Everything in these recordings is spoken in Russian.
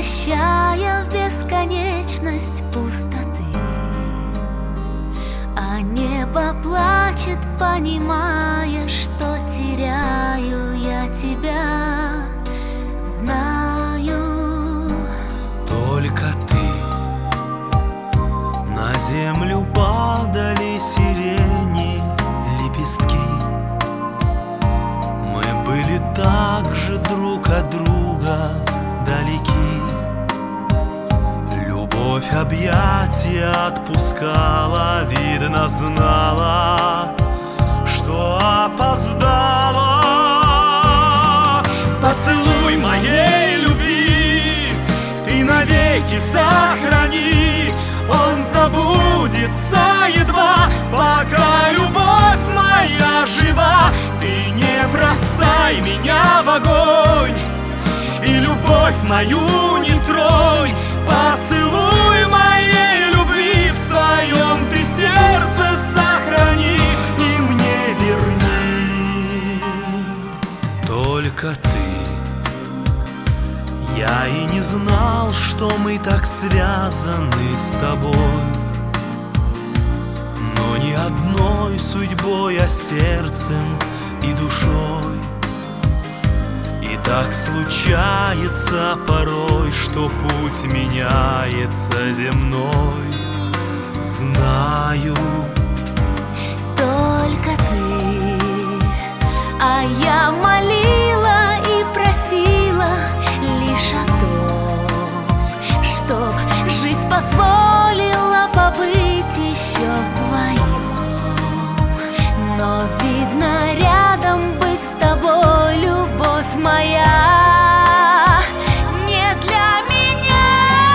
превращая в бесконечность пустоты. А небо плачет, понимая, что теряю я тебя. Знаю, только ты. На землю падали сирени лепестки. Мы были так же друг от друга далеки. Любовь объятия отпускала, видно знала, что опоздала. Поцелуй моей любви ты навеки сохрани. Он забудется едва, пока любовь моя жива. Ты не бросай меня в огонь и любовь мою не тронь. Поцелуй моей любви в своем ты сердце сохрани и мне верни. Только ты. Я и не знал, что мы так связаны с тобой, но не одной судьбой, а сердцем и душой. И так случается порой, что путь меняется земной. Знаю, только ты. А я молила и просила лишь о том, чтоб жизнь позволила побыть еще вдвоем. Но видно, рядом быть с тобой, любовь моя, не для меня.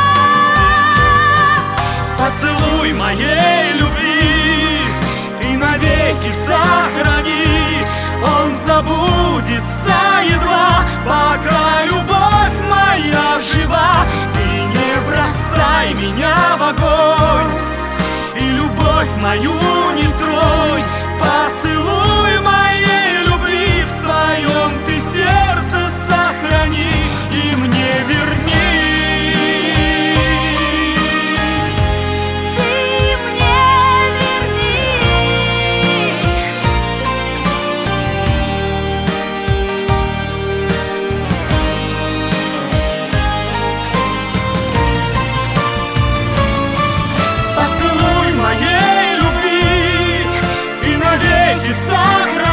поцелуй моей любви ты навеки сохрани. Он забудется едва, пока любовь моя жива. Ты не бросай меня в огонь и любовь мою не тронь. Поцелуй моей любви в своем ты сердце сохрани и мне верни. Сохрани.